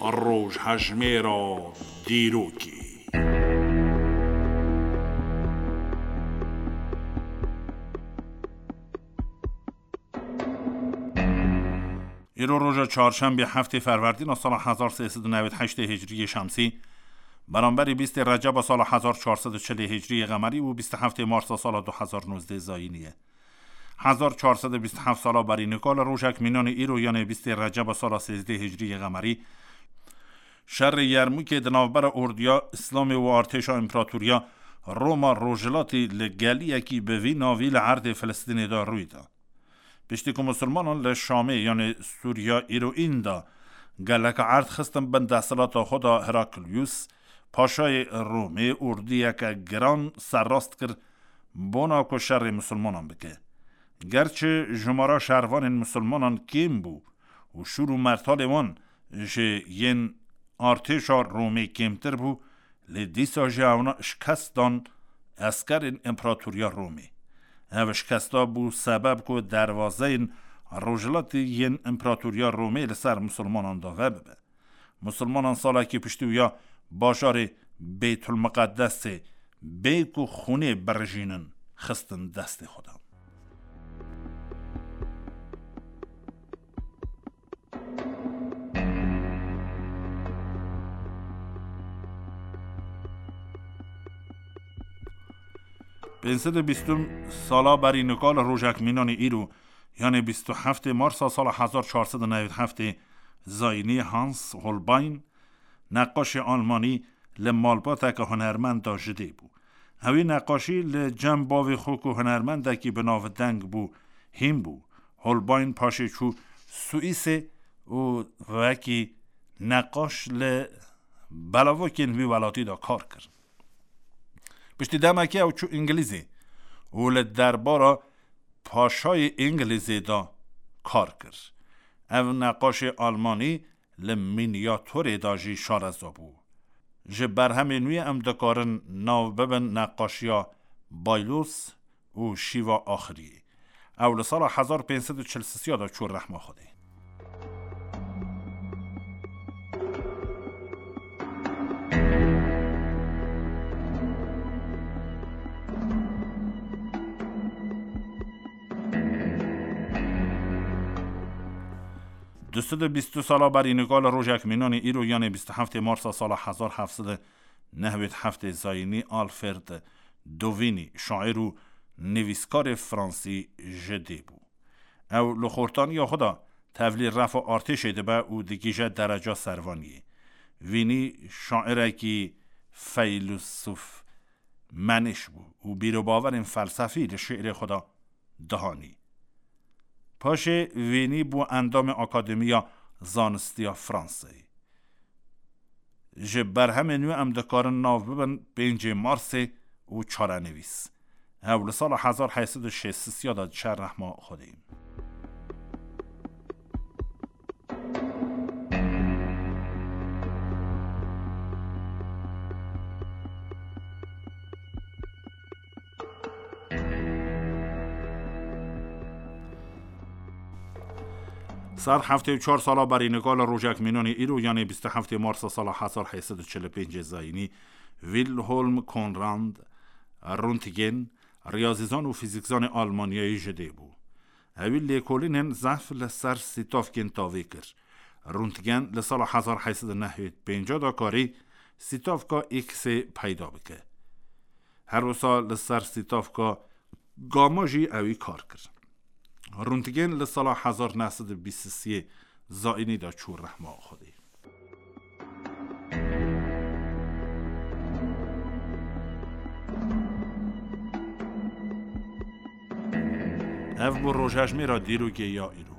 روژ هجمه را دیروکی. ایرو روز چهارشنبه 7 فروردین سال 1398 هجری شمسی برابر 20 رجب سال 1440 هجری قمری و 27 مارس سال 2019 زاینیه. 1427 سال بر نکال روشک مینان ایرو یعنی 20 رجب سال 13 هجری قمری شر یرموک دناوبر اردیا اسلام و ارتشا امپراتوریا روما روجلاتی لگلی یکی به وی ناویل عرض فلسطین دا روی دا. پشتی که مسلمانان لشامه یعنی سوریا ایرو این دا گلک عرض خستم بند اصلات خدا هراکلیوس پاشای رومی اردی یک گران سرراست کر بونا که شر مسلمانان بکه. گرچه جمارا شهروان مسلمانان کم بو و شروع مرتال وان جه ین ارتشا رومی کمتر بو لدیسا جه اونا شکستان اسکر امپراتوریا رومی. او شکستا بو سبب که دروازه این روجلات ین امپراتوریا رومی لسر مسلمانان داغه ببه. مسلمانان سالا که پشتویا باشار بیت المقدس بیکو خونه برژینن خستن دست خدا. بینسد 20 سالا بری نکال روژک مینان ایرو یعنی 27 مارس سال 1497 زاینی هانس هولباین نقاش آلمانی لمالبات که هنرمند داشته بو. هوی نقاشی لجم باوی خوک و هنرمند که به ناو دنگ بو هم بو. هولباین پاشه چو سوئیس و وکی نقاش بلاوکین وی ولاتی دا کار کرد. پشتی دمکی او چو انگلیزی و لدربارا پاشای انگلیزی دا کار کرد. او نقاش آلمانی لمینیاتور دا جی شارزا بو. جه برهمینوی امدکارن ناو ببن نقاشیا بایلوس و شیوا آخری. او لسال 1543 دا چور رحمه خوده. دوستد 22 سالا بر اینگال روژک مینان ایرو یعنی 27 مارس سال 1797 زاینی آلفرد دووینی شاعر و نویسکار فرانسی جده بو. او لخورتانی یا خدا تولی رفع ارتش دبه و دیگیجه درجه سروانیه. وینی شاعره که فیلسوف منش بو و بیرو باورین فلسفی لشعر خدا دهانی. پاشه وینی بو اندام اکادمیا زانستیا فرانسه. جه برهم نوی امدکارن ناو ببن 5 مارس و چاره نویس. اول سال 1806 داد شهر رحمه خودیم. سر 74 سالا بر نگال روژک مینان ایرو یعنی 27 مارس سال 1845 زاینی ویلهلم کنراند رونتگن ریاضیزان و فیزیکزان آلمانیایی جده بو. اویل لیکولینن زعف لسر سیتاف کن تاوی کر. رونتگن لسال 1895 دا کاری سیتاف کا ایکس پیدا بکه. هر سال لسر سیتاف کا گاما جی اوی کار کرد. رونتگن لسال 1923 زاینی دا چور رحمه خودی. اف بو روژهجمی را دیرو که یا ایرو.